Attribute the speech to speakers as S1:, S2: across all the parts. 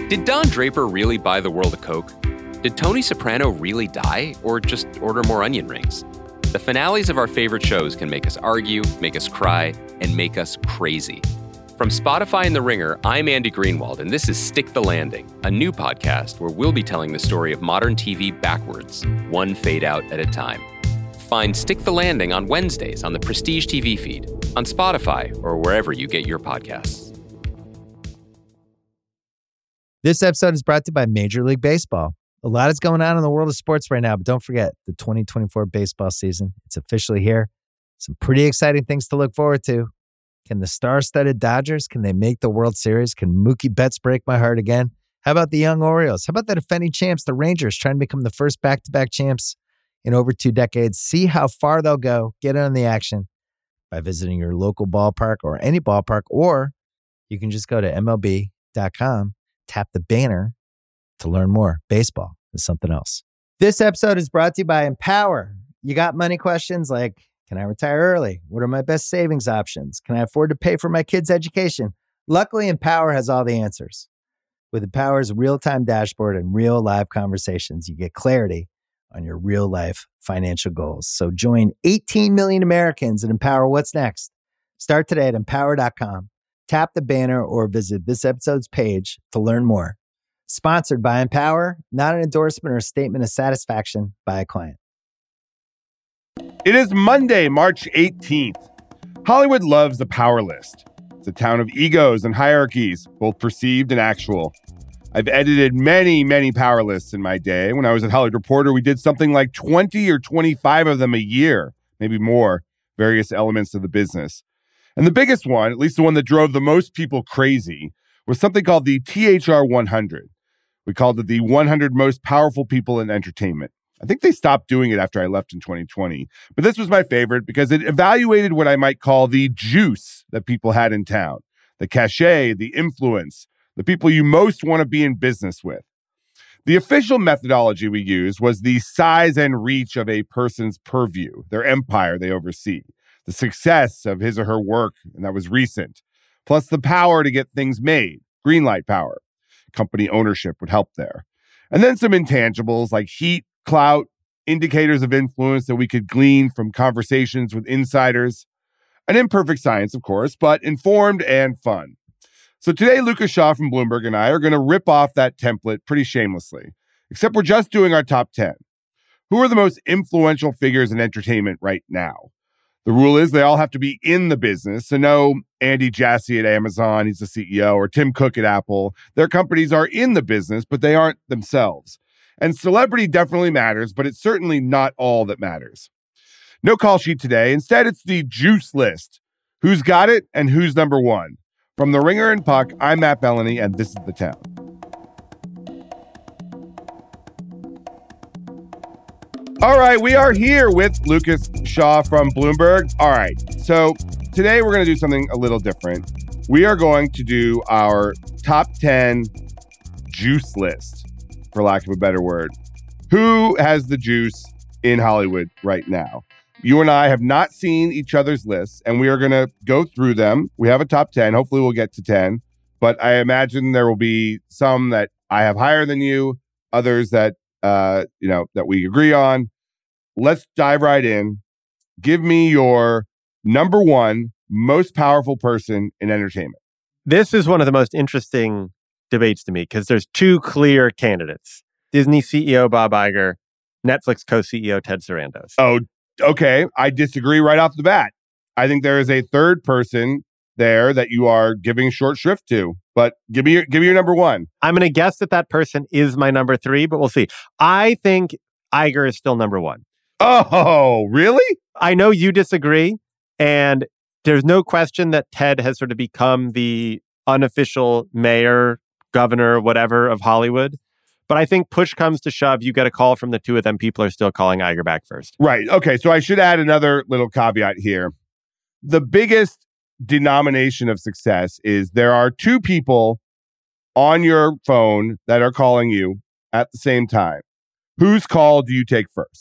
S1: Did Don Draper really buy the world of Coke? Did Tony Soprano really die, or just order more onion rings? The finales of our favorite shows can make us argue, make us cry, and make us crazy. From Spotify and The Ringer, I'm Andy Greenwald, and this is Stick the Landing, a new podcast where we'll be telling the story of modern TV backwards, one fade out at a time. Find Stick the Landing on Wednesdays on the Prestige TV feed, on Spotify, or wherever you get your podcasts.
S2: This episode is brought to you by Major League Baseball. A lot is going on in the world of sports right now, but don't forget, the 2024 baseball season, it's officially here. Some pretty exciting things to look forward to. Can the star-studded Dodgers, can they make the World Series? Can Mookie Betts break my heart again? How about the young Orioles? How about the defending champs, the Rangers, trying to become the first back-to-back champs in over 2 decades? See how far they'll go. Get in on the action by visiting your local ballpark or any ballpark, or you can just go to MLB.com, tap the banner to learn more. Baseball is something else. This episode is brought to you by Empower. You got money questions like, can I retire early? What are my best savings options? Can I afford to pay for my kids' education? Luckily, Empower has all the answers. With Empower's real-time dashboard and real live conversations, you get clarity on your real-life financial goals. So join 18 million Americans and empower what's next. Start today at empower.com. Tap the banner or visit this episode's page to learn more. Sponsored by Empower, not an endorsement or statement of satisfaction by a client.
S3: It is Monday, March 18th. Hollywood loves the power list. It's a town of egos and hierarchies, both perceived and actual. I've edited many power lists in my day. When I was at Hollywood Reporter, we did something like 20 or 25 of them a year, maybe more, various elements of the business. And the biggest one, at least the one that drove the most people crazy, was something called the THR 100. We called it the 100 most powerful people in entertainment. I think they stopped doing it after I left in 2020. But this was my favorite because it evaluated what I might call the juice that people had in town, the cachet, the influence, the people you most want to be in business with. The official methodology we used was the size and reach of a person's purview, their empire they oversee, the success of his or her work, and that was recent, plus the power to get things made, green light power. Company ownership would help there. And then some intangibles like heat, clout, indicators of influence that we could glean from conversations with insiders. An imperfect science, of course, but informed and fun. So today, Lucas Shaw from Bloomberg and I are going to rip off that template pretty shamelessly, except we're just doing our top 10. Who are the most influential figures in entertainment right now? The rule is they all have to be in the business. So no Andy Jassy at Amazon, he's the CEO, or Tim Cook at Apple. Their companies are in the business, but they aren't themselves. And celebrity definitely matters, but it's certainly not all that matters. No call sheet today. Instead, it's the juice list. Who's got it and who's number one? From The Ringer and Puck, I'm Matt Bellany, and this is The Town. All right, we are here with Lucas Shaw from Bloomberg. All right, so today we're going to do something a little different. We are going to do our top 10 juice list, for lack of a better word. Who has the juice in Hollywood right now? You and I have not seen each other's lists, and we are going to go through them. We have a top 10. Hopefully we'll get to 10. But I imagine there will be some that I have higher than you, others that that we agree on. Let's dive right in. Give me your number one most powerful person in entertainment.
S4: This is one of the most interesting debates to me because there's two clear candidates. Disney CEO Bob Iger, Netflix co-CEO Ted Sarandos.
S3: Oh, okay. I disagree right off the bat. I think there is a third person there that you are giving short shrift to. But give me your number one.
S4: I'm going to guess that person is my number three, but we'll see. I think Iger is still number one.
S3: Oh, really?
S4: I know you disagree, and there's no question that Ted has sort of become the unofficial mayor, governor, whatever of Hollywood. But I think push comes to shove, you get a call from the two of them. People are still calling Iger back first.
S3: Right. Okay. So I should add another little caveat here. The biggest denomination of success is there are two people on your phone that are calling you at the same time. Whose call do you take first?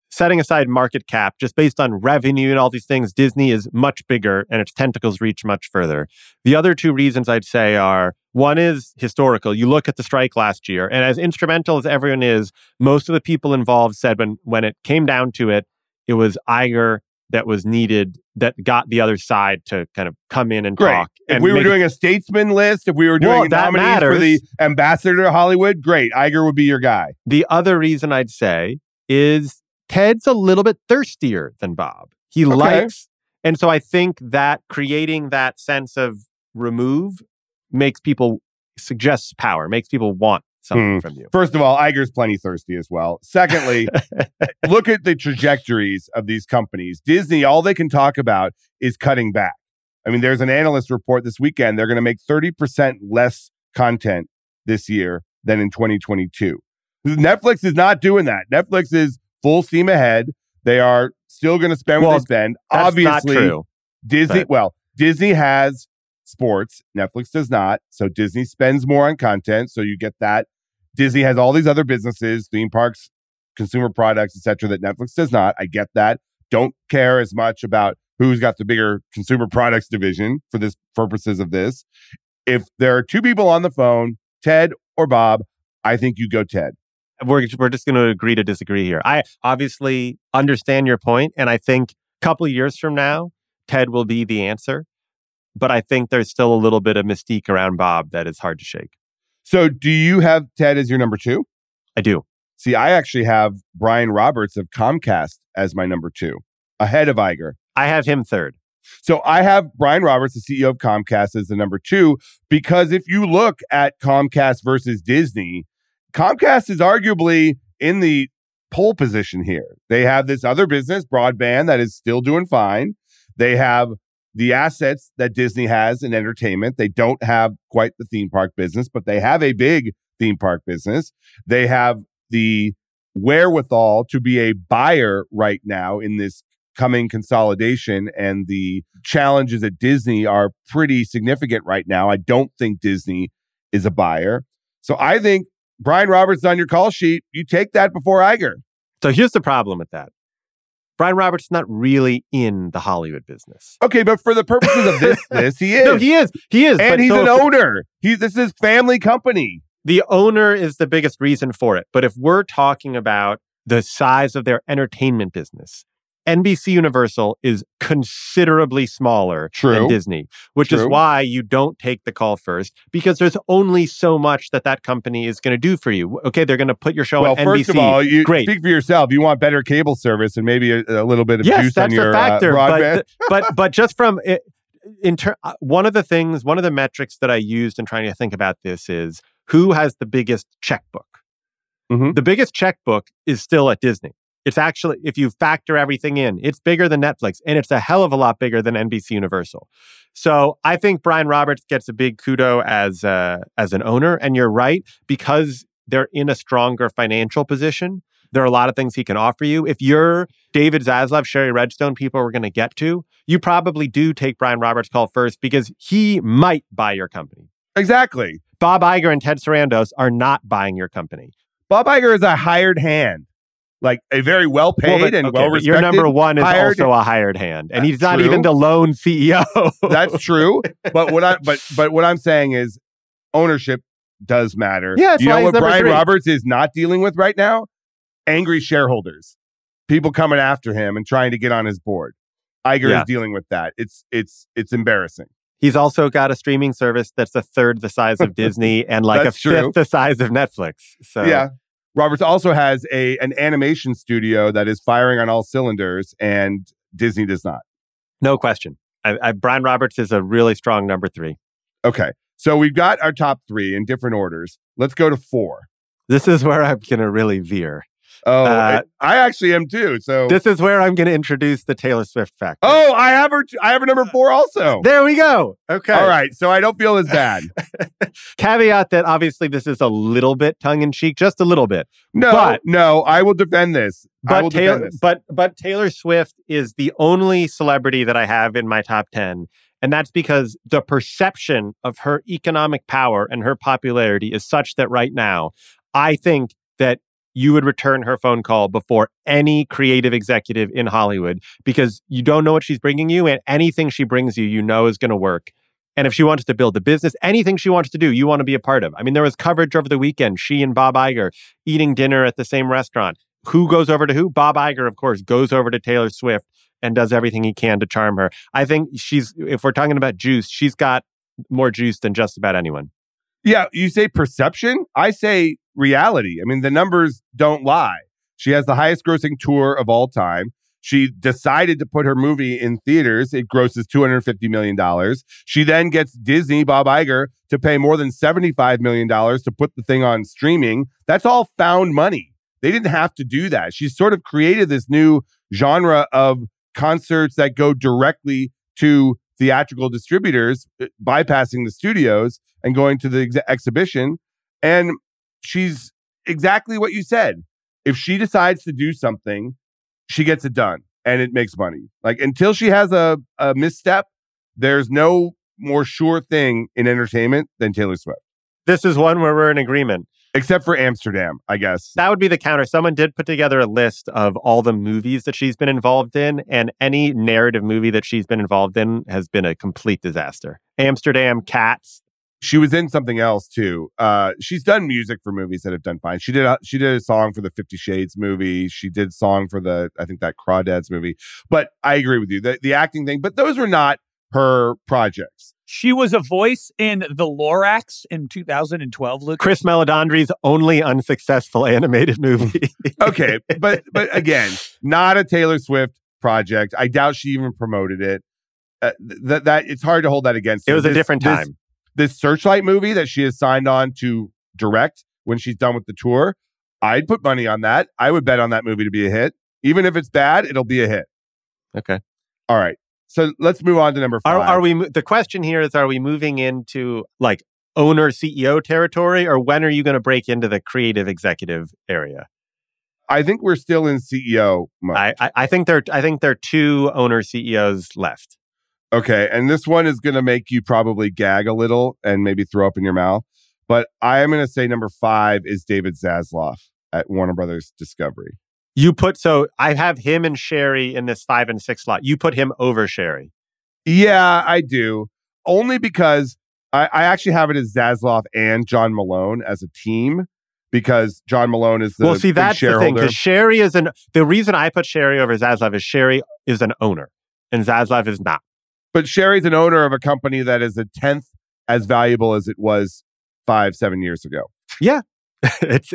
S4: setting aside market cap, just based on revenue and all these things, Disney is much bigger and its tentacles reach much further. The other two reasons I'd say are, one is historical. You look at the strike last year, and as instrumental as everyone is, most of the people involved said when it came down to it, it was Iger that was needed, that got the other side to kind of come in and talk.
S3: If we were doing a statesman list, if we were doing nominees for the ambassador to Hollywood, great. Iger would be your guy.
S4: The other reason I'd say is Ted's a little bit thirstier than Bob. He likes, and so I think that creating that sense of remove makes people, suggests power, makes people want something from you.
S3: First of all, Iger's plenty thirsty as well. Secondly, look at the trajectories of these companies. Disney, all they can talk about is cutting back. I mean, there's an analyst report this weekend. They're going to make 30% less content this year than in 2022. Netflix is not doing that. Netflix is full steam ahead. They are still going to spend what they spend.
S4: That's
S3: Obviously,
S4: not true,
S3: Disney, Disney has sports. Netflix does not. So Disney spends more on content. So you get that. Disney has all these other businesses, theme parks, consumer products, etc., that Netflix does not. I get that. Don't care as much about who's got the bigger consumer products division for this purposes of this. If there are two people on the phone, Ted or Bob, I think you go Ted.
S4: We're just going to agree to disagree here. I obviously understand your point, and I think a couple of years from now, Ted will be the answer. But I think there's still a little bit of mystique around Bob that is hard to shake.
S3: So do you have Ted as your number two?
S4: I do.
S3: See, I actually have Brian Roberts of Comcast as my number two, ahead of Iger.
S4: I have him third.
S3: So I have Brian Roberts, the CEO of Comcast, as the number two, because if you look at Comcast versus Disney, Comcast is arguably in the pole position here. They have this other business, broadband, that is still doing fine. They have the assets that Disney has in entertainment. They don't have quite the theme park business, but they have a big theme park business. They have the wherewithal to be a buyer right now in this coming consolidation, and the challenges at Disney are pretty significant right now. I don't think Disney is a buyer. So I think Brian Roberts is on your call sheet. You take that before Iger.
S4: So here's the problem with that. Brian Roberts is not really in the Hollywood business.
S3: Okay, but for the purposes of this, he is.
S4: No, he is. He is.
S3: And he's an owner. This is family company.
S4: The owner is the biggest reason for it. But if we're talking about the size of their entertainment business, NBC Universal is considerably smaller than Disney, which is why you don't take the call first, because there's only so much that company is going to do for you. Okay, they're going to put your show on NBC.
S3: Well, first of all, you speak for yourself. You want better cable service and maybe a little bit of juice on your broadband.
S4: But just from it, one of the metrics that I used in trying to think about this is who has the biggest checkbook. Mm-hmm. The biggest checkbook is still at Disney. It's actually, if you factor everything in, it's bigger than Netflix, and it's a hell of a lot bigger than NBC Universal. So I think Brian Roberts gets a big kudo as an owner, and you're right, because they're in a stronger financial position. There are a lot of things he can offer you. If you're David Zaslav, Sherry Redstone, people we're going to get to, you probably do take Brian Roberts' call first because he might buy your company.
S3: Exactly.
S4: Bob Iger and Ted Sarandos are not buying your company.
S3: Bob Iger is a hired hand. Like a very well-paid and well-respected.
S4: Your number one is also a hired hand, and he's not even the lone CEO.
S3: That's true. But what I'm saying is, ownership does matter.
S4: Yeah,
S3: you know what Brian Roberts is not dealing with right now? Angry shareholders, people coming after him and trying to get on his board. Iger is dealing with that. It's embarrassing.
S4: He's also got a streaming service that's a third the size of Disney and like a fifth the size of Netflix. So
S3: yeah. Roberts also has an animation studio that is firing on all cylinders, and Disney does not.
S4: No question. Brian Roberts is a really strong number three.
S3: Okay. So we've got our top three in different orders. Let's go to 4.
S4: This is where I'm going to really veer.
S3: Oh, I actually am too. So
S4: this is where I'm going to introduce the Taylor Swift factor.
S3: Oh, I have her. I have her number 4 also.
S4: There we go. Okay.
S3: All right. So I don't feel as bad.
S4: Caveat that obviously this is a little bit tongue in cheek, just a little bit.
S3: No, I will defend this.
S4: But Taylor Swift is the only celebrity that I have in my top 10. And that's because the perception of her economic power and her popularity is such that right now, I think that you would return her phone call before any creative executive in Hollywood, because you don't know what she's bringing you, and anything she brings you, you know is going to work. And if she wants to build a business, anything she wants to do, you want to be a part of. I mean, there was coverage over the weekend, she and Bob Iger eating dinner at the same restaurant. Who goes over to who? Bob Iger, of course, goes over to Taylor Swift and does everything he can to charm her. I think if we're talking about juice, she's got more juice than just about anyone.
S3: Yeah, you say perception, I say reality. I mean, the numbers don't lie. She has the highest grossing tour of all time. She decided to put her movie in theaters. It grosses $250 million. She then gets Disney, Bob Iger, to pay more than $75 million to put the thing on streaming. That's all found money. They didn't have to do that. She's sort of created this new genre of concerts that go directly to theatrical distributors, bypassing the studios and going to the exhibition. And she's exactly what you said. If she decides to do something, she gets it done and it makes money. Like, until she has a misstep, there's no more sure thing in entertainment than Taylor Swift.
S4: This is one where we're in agreement.
S3: Except for Amsterdam, I guess.
S4: That would be the counter. Someone did put together a list of all the movies that she's been involved in, and any narrative movie that she's been involved in has been a complete disaster. Amsterdam, Cats.
S3: She was in something else too. She's done music for movies that have done fine. She did a song for the 50 Shades movie. She did song for I think that Crawdads movie. But I agree with you, the acting thing. But those were not her projects.
S5: She was a voice in The Lorax in 2012. Luke.
S4: Chris Meledandri's only unsuccessful animated movie.
S3: Okay, but again, not a Taylor Swift project. I doubt she even promoted it. That it's hard to hold that against her.
S4: It was a different time.
S3: This Searchlight movie that she has signed on to direct when she's done with the tour, I'd put money on that. I would bet on that movie to be a hit. Even if it's bad, it'll be a hit.
S4: Okay.
S3: All right. So let's move on to number 5.
S4: Are we? The question here is: are we moving into like owner CEO territory, or when are you going to break into the creative executive area?
S3: I think we're still in CEO mode.
S4: I think there are 2 owner CEOs left.
S3: Okay, and this one is going to make you probably gag a little and maybe throw up in your mouth. But I am going to say number 5 is David Zaslav at Warner Brothers Discovery.
S4: So I have him and Sherry in this 5 and 6 slot. You put him over Sherry.
S3: Yeah, I do. Only because I actually have it as Zaslav and John Malone as a team, because John Malone is the big
S4: that's
S3: shareholder.
S4: The thing, because Sherry is the reason I put Sherry over Zaslav is Sherry is an owner and Zaslav is not.
S3: But Sherry's an owner of a company that is 1/10 as valuable as it was 5-7 years ago.
S4: Yeah. it's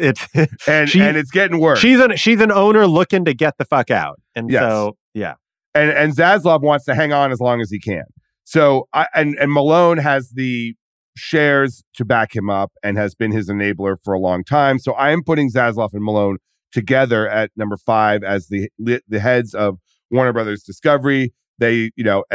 S3: it's getting worse.
S4: She's an owner looking to get the fuck out. And
S3: yes.
S4: So yeah.
S3: And Zaslav wants to hang on as long as he can. So and Malone has the shares to back him up and has been his enabler for a long time. So I am putting Zaslav and Malone together at number 5 as the heads of Warner Brothers Discovery. They,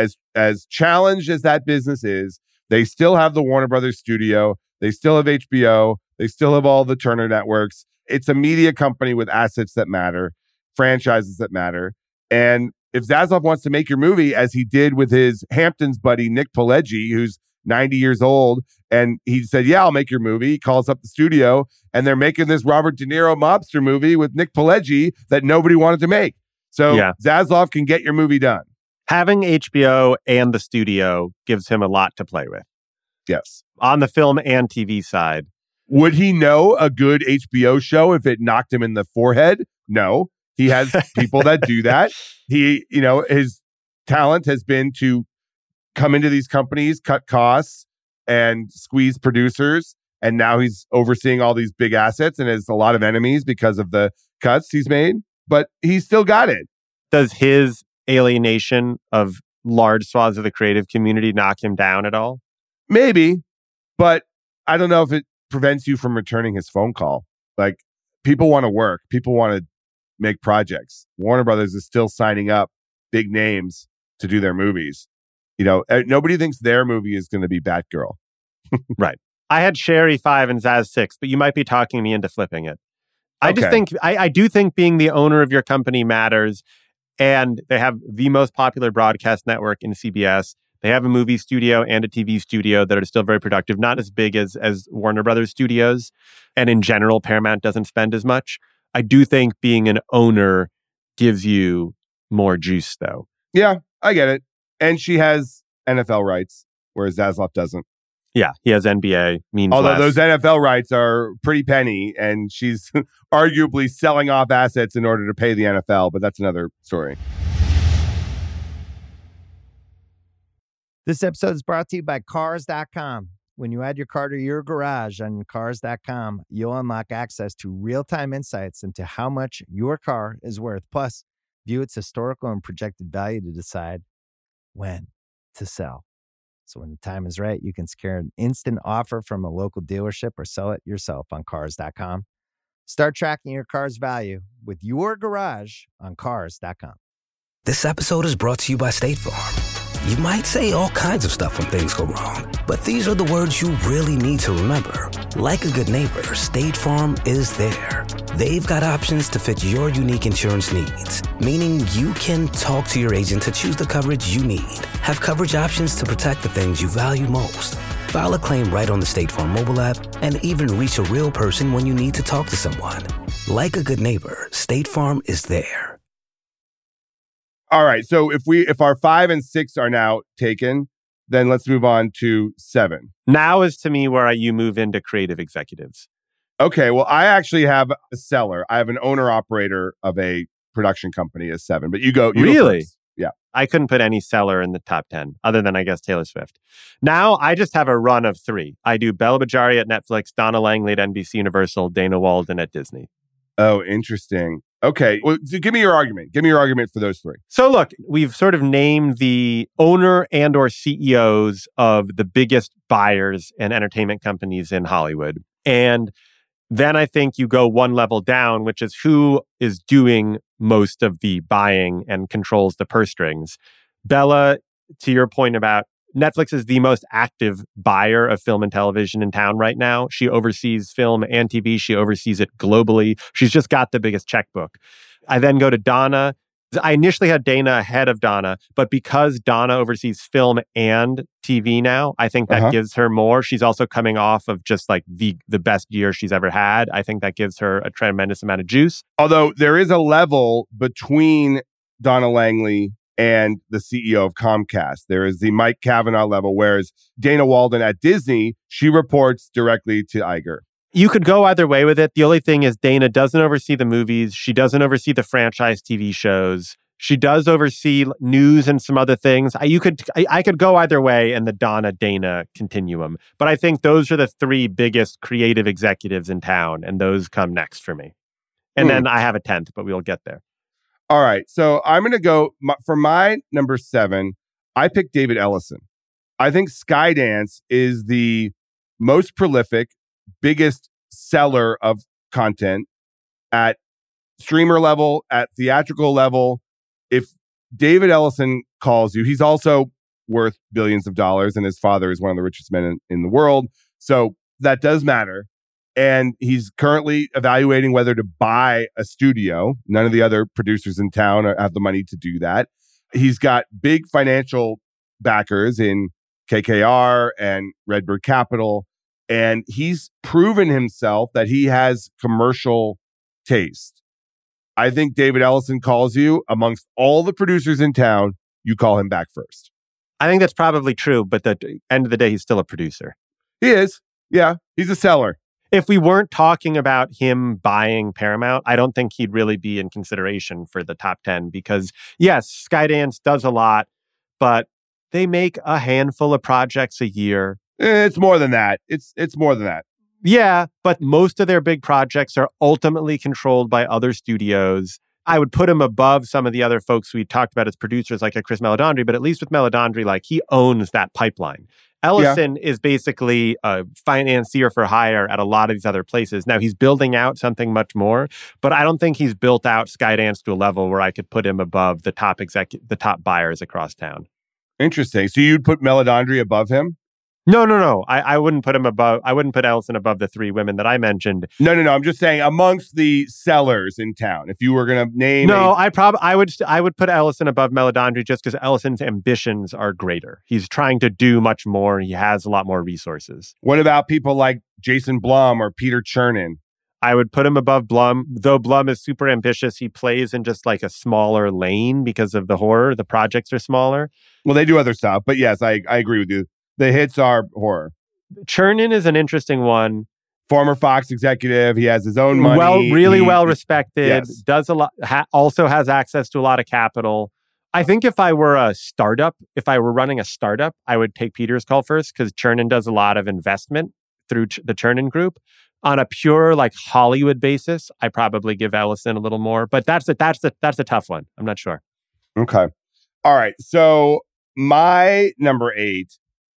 S3: as challenged as that business is, they still have the Warner Brothers studio. They still have HBO. They still have all the Turner networks. It's a media company with assets that matter, franchises that matter. And if Zaslav wants to make your movie, as he did with his Hamptons buddy, Nick Pileggi, who's 90 years old, and he said, yeah, I'll make your movie. He calls up the studio, and they're making this Robert De Niro mobster movie with Nick Pileggi that nobody wanted to make. So Zaslav can get your movie done.
S4: Having HBO and the studio gives him a lot to play with.
S3: Yes.
S4: On the film and TV side.
S3: Would he know a good HBO show if it knocked him in the forehead? No. He has people that do that. He, his talent has been to come into these companies, cut costs, and squeeze producers. And now he's overseeing all these big assets and has a lot of enemies because of the cuts he's made. But he's still got it.
S4: Does his alienation of large swaths of the creative community knock him down at all?
S3: Maybe, but I don't know if it prevents you from returning his phone call. Like, people want to work. People want to make projects. Warner Brothers is still signing up big names to do their movies. Nobody thinks their movie is going to be Batgirl.
S4: Right. I had Sherry 5 and Zaz 6, but you might be talking me into flipping it. I just think, I do think being the owner of your company matters. And they have the most popular broadcast network in CBS. They have a movie studio and a TV studio that are still very productive, not as big as Warner Brothers studios. And in general, Paramount doesn't spend as much. I do think being an owner gives you more juice, though.
S3: Yeah, I get it. And she has NFL rights, whereas Zaslav doesn't.
S4: Yeah, he has NBA, means
S3: Although
S4: less.
S3: those NFL rights are pretty penny, and she's arguably selling off assets in order to pay the NFL, but that's another story.
S2: This episode is brought to you by Cars.com. When you add your car to your garage on Cars.com, you'll unlock access to real-time insights into how much your car is worth. Plus, view its historical and projected value to decide when to sell. So when the time is right, you can secure an instant offer from a local dealership or sell it yourself on Cars.com. Start tracking your car's value with your garage on Cars.com.
S6: This episode is brought to you by State Farm. You might say all kinds of stuff when things go wrong, but these are the words you really need to remember. Like a good neighbor, State Farm is there. They've got options to fit your unique insurance needs, meaning you can talk to your agent to choose the coverage you need. Have coverage options to protect the things you value most. File a claim right on the State Farm mobile app and even reach a real person when you need to talk to someone. Like a good neighbor, State Farm is there.
S3: All right. So if our 5 and 6 are now taken, then let's move on to 7.
S4: Now is to me where you move into creative executives.
S3: Okay. Well, I actually have a seller. I have an owner-operator of a production company as 7. But you go.
S4: Really?
S3: First. Yeah.
S4: I couldn't put any seller in the top 10, other than, I guess, Taylor Swift. Now, I just have a run of 3. I do Bella Bajari at Netflix, Donna Langley at NBC Universal, Dana Walden at Disney.
S3: Oh, interesting. Okay. Well, so give me your argument. Give me your argument for those 3.
S4: So look, we've sort of named the owner and or CEOs of the biggest buyers and entertainment companies in Hollywood. And then I think you go one level down, which is who is doing most of the buying and controls the purse strings. Bella, to your point about Netflix is the most active buyer of film and television in town right now. She oversees film and TV. She oversees it globally. She's just got the biggest checkbook. I then go to Donna. I initially had Dana ahead of Donna, but because Donna oversees film and TV now, I think that gives her more. She's also coming off of just like the best year she's ever had. I think that gives her a tremendous amount of juice.
S3: Although there is a level between Donna Langley and the CEO of Comcast. There is the Mike Cavanaugh level, whereas Dana Walden at Disney, she reports directly to Iger.
S4: You could go either way with it. The only thing is Dana doesn't oversee the movies. She doesn't oversee the franchise TV shows. She does oversee news and some other things. I could go either way in the Donna-Dana continuum. But I think those are the 3 biggest creative executives in town, and those come next for me. And then I have a 10th, but we'll get there.
S3: All right. So I'm going to go for my number 7. I picked David Ellison. I think Skydance is the most prolific, biggest seller of content at streamer level, at theatrical level. If David Ellison calls you, he's also worth billions of dollars, and his father is one of the richest men in the world. So that does matter. And he's currently evaluating whether to buy a studio. None of the other producers in town have the money to do that. He's got big financial backers in KKR and Redbird Capital. And he's proven himself that he has commercial taste. I think David Ellison calls you, amongst all the producers in town, you call him back first.
S4: I think that's probably true, but at the end of the day, he's still a producer.
S3: He is. Yeah, he's a seller.
S4: If we weren't talking about him buying Paramount, I don't think he'd really be in consideration for the top 10 because, yes, Skydance does a lot, but they make a handful of projects a year.
S3: It's more than that. It's more than that.
S4: Yeah, but most of their big projects are ultimately controlled by other studios. I would put him above some of the other folks we talked about as producers, like a Chris Meledandri, but at least with Meledandri, like he owns that pipeline. Ellison is basically a financier for hire at a lot of these other places. Now, he's building out something much more, but I don't think he's built out Skydance to a level where I could put him above the top buyers across town.
S3: Interesting. So you'd put Meledandri above him?
S4: No. I wouldn't put him above. I wouldn't put Ellison above the 3 women that I mentioned.
S3: No. I'm just saying amongst the sellers in town. If you were going to name,
S4: I would put Ellison above Meledandri just because Ellison's ambitions are greater. He's trying to do much more. He has a lot more resources.
S3: What about people like Jason Blum or Peter Chernin?
S4: I would put him above Blum, though Blum is super ambitious. He plays in just like a smaller lane because of the horror. The projects are smaller.
S3: Well, they do other stuff, but yes, I agree with you. The hits are horror.
S4: Chernin is an interesting one.
S3: Former Fox executive. He has his own money.
S4: Really well respected.
S3: Yes.
S4: Does a lot. Also has access to a lot of capital. I think if I were running a startup, I would take Peter's call first because Chernin does a lot of investment through the Chernin Group. On a pure like Hollywood basis, I probably give Ellison a little more, but that's a tough one. I'm not sure.
S3: Okay. All right. So my number 8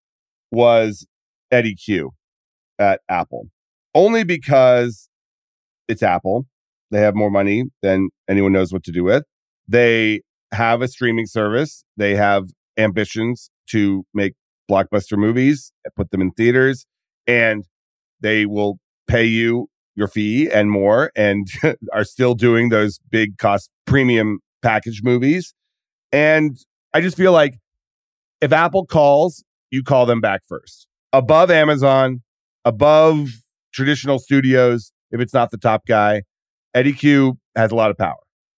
S3: was Eddie Q at Apple, only because it's Apple. They have more money than anyone knows what to do with. They have a streaming service. They have ambitions to make blockbuster movies, put them in theaters, and they will pay you your fee and more, and are still doing those big cost premium package movies. And I just feel like if Apple calls, you call them back first. Above Amazon, above traditional studios, if it's not the top guy, Eddie Q has a lot of power.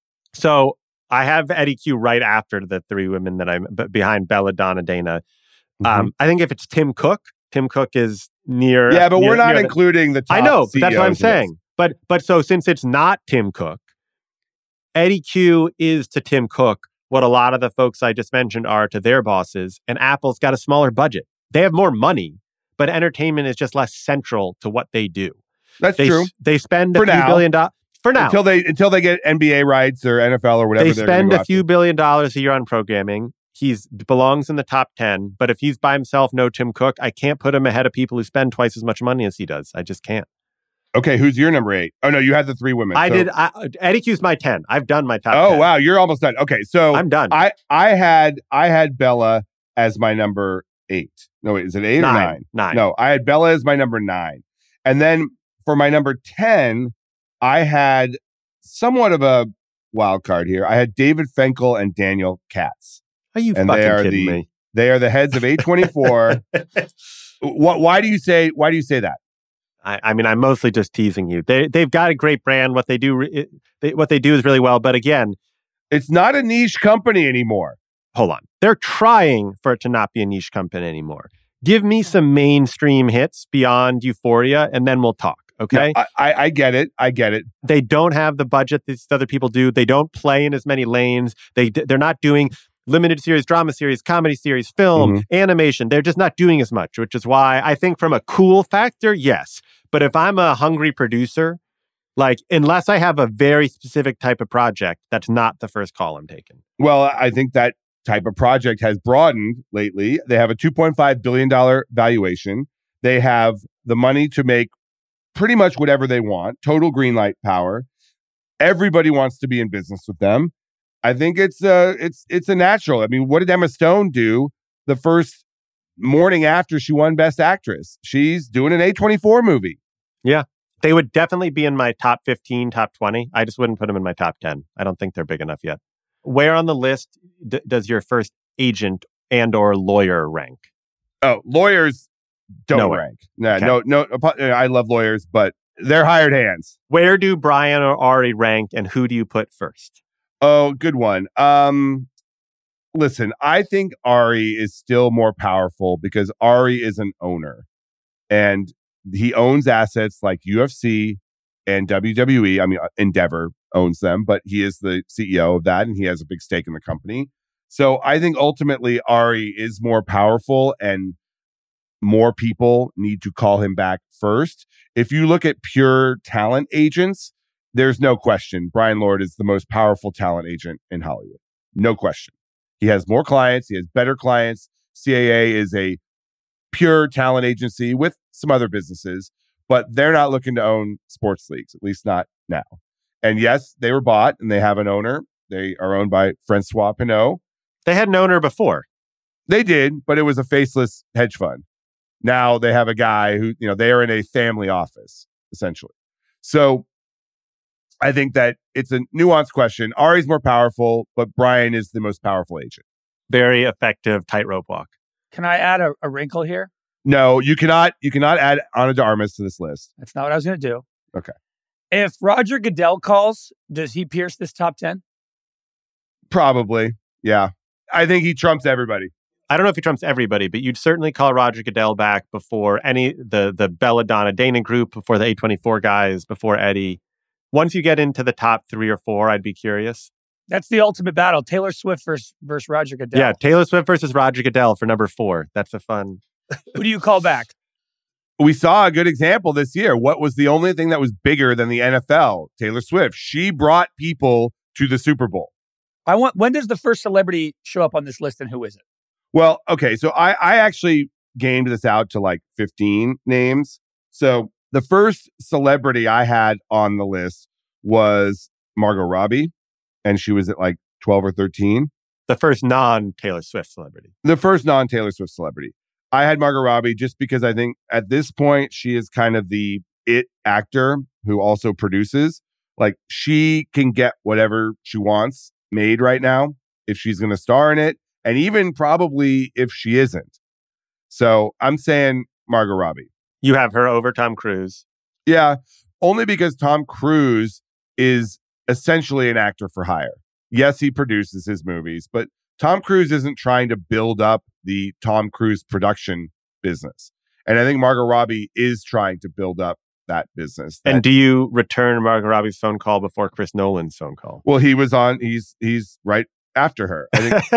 S4: So I have Eddie Q right after the 3 women that I'm behind Bella, Donna, Dana. I think if it's Tim Cook is near.
S3: Yeah, but we're not including the top
S4: I know,
S3: CEOs.
S4: that's what I'm saying. But so since it's not Tim Cook, Eddie Q is to Tim Cook what a lot of the folks I just mentioned are to their bosses, and Apple's got a smaller budget. They have more money, but entertainment is just less central to what they do.
S3: That's true.
S4: They spend a few $1 billion for now.
S3: Until they get NBA rights or NFL or whatever.
S4: They spend a few $1 billion a year on programming. He belongs in the top 10, but if he's by himself, no Tim Cook, I can't put him ahead of people who spend twice as much money as he does. I just can't.
S3: Okay, who's your number 8? Oh, no, you had the 3 women.
S4: Eddie Q's my 10. I've done my top 10.
S3: Oh, wow, you're almost done. Okay, so
S4: I'm done.
S3: I had Bella as my number 8. No, wait, is it 8 or 9?
S4: 9.
S3: No, I had Bella as my number 9. And then for my number 10, I had somewhat of a wild card here. I had David Finkel and Daniel Katz.
S4: Are you fucking kidding me?
S3: They are the heads of A24. Why do you say that?
S4: I mean, I'm mostly just teasing you. They've got a great brand. What they do is really well. But again,
S3: it's not a niche company anymore.
S4: Hold on. They're trying for it to not be a niche company anymore. Give me some mainstream hits beyond Euphoria, and then we'll talk. Okay?
S3: No, I get it.
S4: They don't have the budget that other people do. They don't play in as many lanes. They're not doing limited series, drama series, comedy series, film, animation. They're just not doing as much, which is why I think from a cool factor, yes. But if I'm a hungry producer, like, unless I have a very specific type of project, that's not the first call I'm taking.
S3: Well, I think that type of project has broadened lately. They have a $2.5 billion valuation. They have the money to make pretty much whatever they want, total green light power. Everybody wants to be in business with them. I think it's a natural. I mean, what did Emma Stone do the first morning after she won Best Actress? She's doing an A24 movie.
S4: Yeah. They would definitely be in my top 15, top 20. I just wouldn't put them in my top 10. I don't think they're big enough yet. Where on the list does your first agent and or lawyer rank?
S3: Oh, lawyers don't rank. No, okay. No. I love lawyers, but they're hired hands.
S4: Where do Brian or Ari rank, and who do you put first?
S3: Oh, good one. Listen, I think Ari is still more powerful because Ari is an owner, and he owns assets like UFC and WWE. I mean, Endeavor owns them, but he is the CEO of that, and he has a big stake in the company. So I think ultimately Ari is more powerful, and more people need to call him back first. If you look at pure talent agents, there's no question Brian Lord is the most powerful talent agent in Hollywood. No question. He has more clients. He has better clients. CAA is a pure talent agency with some other businesses, but they're not looking to own sports leagues, at least not now. And yes, they were bought and they have an owner. They are owned by Francois Pinault.
S4: They had an owner before.
S3: They did, but it was a faceless hedge fund. Now they have a guy who, they are in a family office, essentially. So I think that it's a nuanced question. Ari's more powerful, but Brian is the most powerful agent.
S4: Very effective tightrope walk.
S5: Can I add a wrinkle here?
S3: No, you cannot add Ana de Armas to this list.
S5: That's not what I was going to do.
S3: Okay.
S5: If Roger Goodell calls, does he pierce this top 10?
S3: Probably. Yeah. I think he trumps everybody.
S4: I don't know if he trumps everybody, but you'd certainly call Roger Goodell back before the Belladonna Dana group, before the A24 guys, before Eddie. Once you get into the top 3 or 4, I'd be curious.
S5: That's the ultimate battle. Taylor Swift versus Roger Goodell.
S4: Yeah, Taylor Swift versus Roger Goodell for number 4. That's a fun.
S5: Who do you call back?
S3: We saw a good example this year. What was the only thing that was bigger than the NFL? Taylor Swift. She brought people to the Super Bowl.
S5: When does the first celebrity show up on this list, and who is it?
S3: Well, okay. So I actually gamed this out to like 15 names. So the first celebrity I had on the list was Margot Robbie, and she was at like 12 or 13.
S4: The first non-Taylor Swift celebrity.
S3: The first non-Taylor Swift celebrity. I had Margot Robbie just because I think at this point she is kind of the it actor who also produces. Like, she can get whatever she wants made right now if she's going to star in it, and even probably if she isn't. So I'm saying Margot Robbie.
S4: You have her over Tom Cruise.
S3: Yeah, only because Tom Cruise is essentially an actor for hire. Yes, he produces his movies, but Tom Cruise isn't trying to build up the Tom Cruise production business. And I think Margot Robbie is trying to build up that business.
S4: And do you return Margot Robbie's phone call before Chris Nolan's phone call?
S3: Well, he's right after her. I think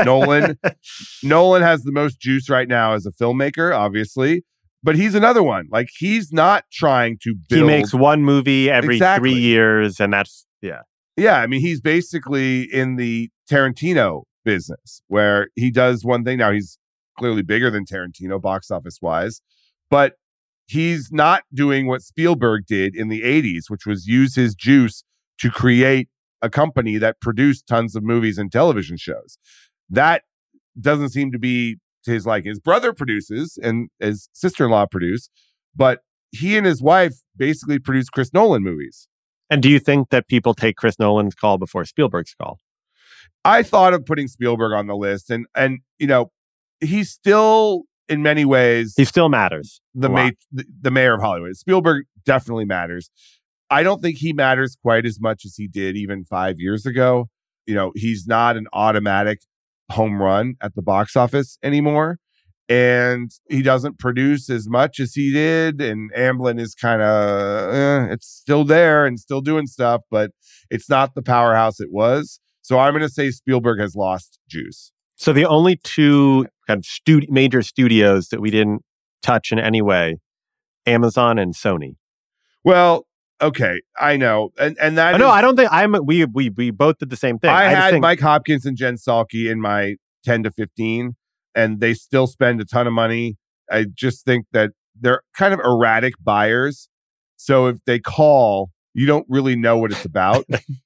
S3: Nolan has the most juice right now as a filmmaker, obviously. But he's another one. Like, he's not trying to build.
S4: He makes one movie every 3 years, and that's, yeah.
S3: Yeah, I mean, he's basically in the Tarantino business where he does one thing. Now, he's clearly bigger than Tarantino box office wise, but he's not doing what Spielberg did in the 80s, which was use his juice to create a company that produced tons of movies and television shows. That doesn't seem to be his like. His brother produces and his sister-in-law produce, but he and his wife basically produce Chris Nolan movies.
S4: And do you think that people take Chris Nolan's call before Spielberg's call?
S3: I thought of putting Spielberg on the list, and you know, he's still in many ways
S4: he still matters.
S3: The mayor of Hollywood. Spielberg definitely matters. I don't think he matters quite as much as he did even 5 years ago. You know, he's not an automatic home run at the box office anymore, and he doesn't produce as much as he did. And Amblin is kind of it's still there and still doing stuff, but it's not the powerhouse it was. So I'm going to say Spielberg has lost juice.
S4: So the only two kind of major studios that we didn't touch in any way, Amazon and Sony.
S3: Well, okay, I know, and that.
S4: No, I don't think we both did the same thing.
S3: I had Mike Hopkins and Jen Psaki in my 10 to 15, and they still spend a ton of money. I just think that they're kind of erratic buyers. So if they call, you don't really know what it's about.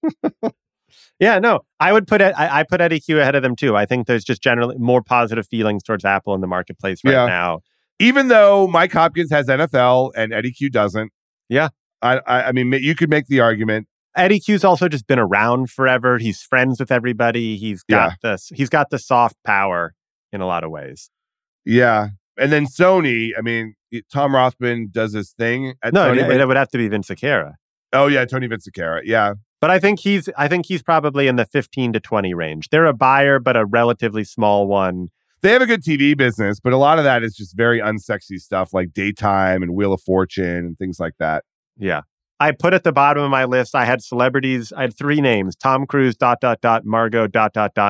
S4: Yeah, no, I would put it. I put Eddie Q ahead of them too. I think there's just generally more positive feelings towards Apple in the marketplace right now.
S3: Even though Mike Hopkins has NFL and Eddie Q doesn't.
S4: Yeah,
S3: I mean, you could make the argument.
S4: Eddie Q's also just been around forever. He's friends with everybody. He's got He's got the soft power in a lot of ways.
S3: Yeah, and then Sony. I mean, Tom Rothman does his thing.
S4: It would have to be Vince Zacherra.
S3: Oh yeah, Tony Vinciquerra. Yeah.
S4: But I think he's probably in the 15 to 20 range. They're a buyer, but a relatively small one.
S3: They have a good TV business, but a lot of that is just very unsexy stuff like Daytime and Wheel of Fortune and things like that.
S4: Yeah. I put at the bottom of my list, I had celebrities. I had 3 names: Tom Cruise, ... Margot, ... Nolan, ...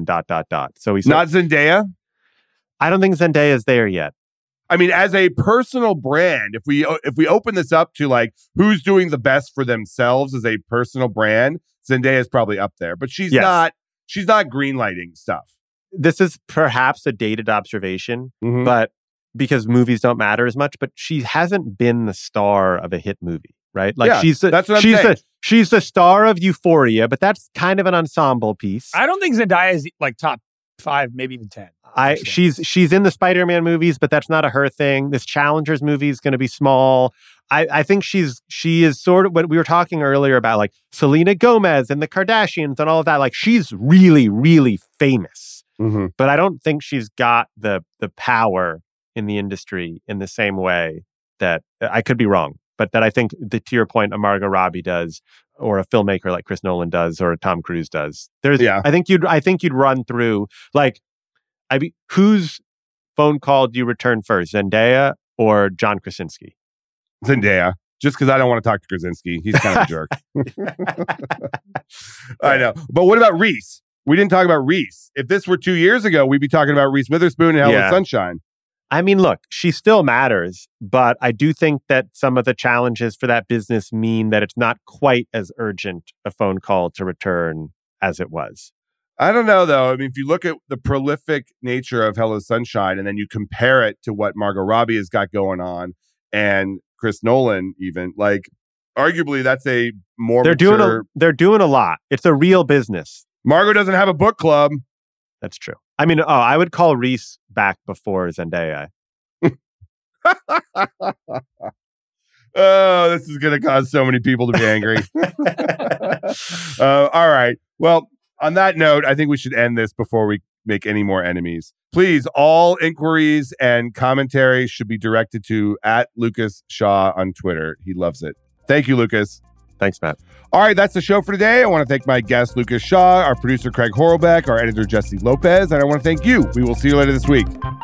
S4: So he's
S3: not Zendaya.
S4: I don't think Zendaya is there yet.
S3: I mean, as a personal brand, if we open this up to like who's doing the best for themselves as a personal brand, Zendaya is probably up there, but she's not greenlighting stuff.
S4: This is perhaps a dated observation, but because movies don't matter as much, but she hasn't been the star of a hit movie, right? Like she's the star of Euphoria, but that's kind of an ensemble piece.
S5: I don't think Zendaya is like top 5, maybe even 10.
S4: She's in the Spider-Man movies, but that's not a her thing. This Challengers movie is going to be small. I think she is sort of what we were talking earlier about, like Selena Gomez and the Kardashians and all of that. Like, she's really, really famous, but I don't think she's got the power in the industry in the same way that I could be wrong. but that I think, to your point, a Margot Robbie does, or a filmmaker like Chris Nolan does, or a Tom Cruise does. I think you'd run through, like, whose phone call do you return first, Zendaya or John Krasinski?
S3: Zendaya. Just because I don't want to talk to Krasinski. He's kind of a jerk. I know. But what about Reese? We didn't talk about Reese. If this were 2 years ago, we'd be talking about Reese Witherspoon and Hello Sunshine.
S4: I mean, look, she still matters, but I do think that some of the challenges for that business mean that it's not quite as urgent a phone call to return as it was.
S3: I don't know, though. I mean, if you look at the prolific nature of Hello Sunshine and then you compare it to what Margot Robbie has got going on and Chris Nolan, even, like, arguably that's a more
S4: they're doing a lot. It's a real business.
S3: Margot doesn't have a book club.
S4: That's true. I mean, I would call Reese back before Zendaya.
S3: Oh, this is going to cause so many people to be angry. All right. Well, on that note, I think we should end this before we make any more enemies. Please, all inquiries and commentary should be directed to @LucasShaw on Twitter. He loves it. Thank you, Lucas.
S4: Thanks, Matt.
S3: All right, that's the show for today. I want to thank my guest, Lucas Shaw, our producer, Craig Horlbeck, our editor, Jesse Lopez, and I want to thank you. We will see you later this week.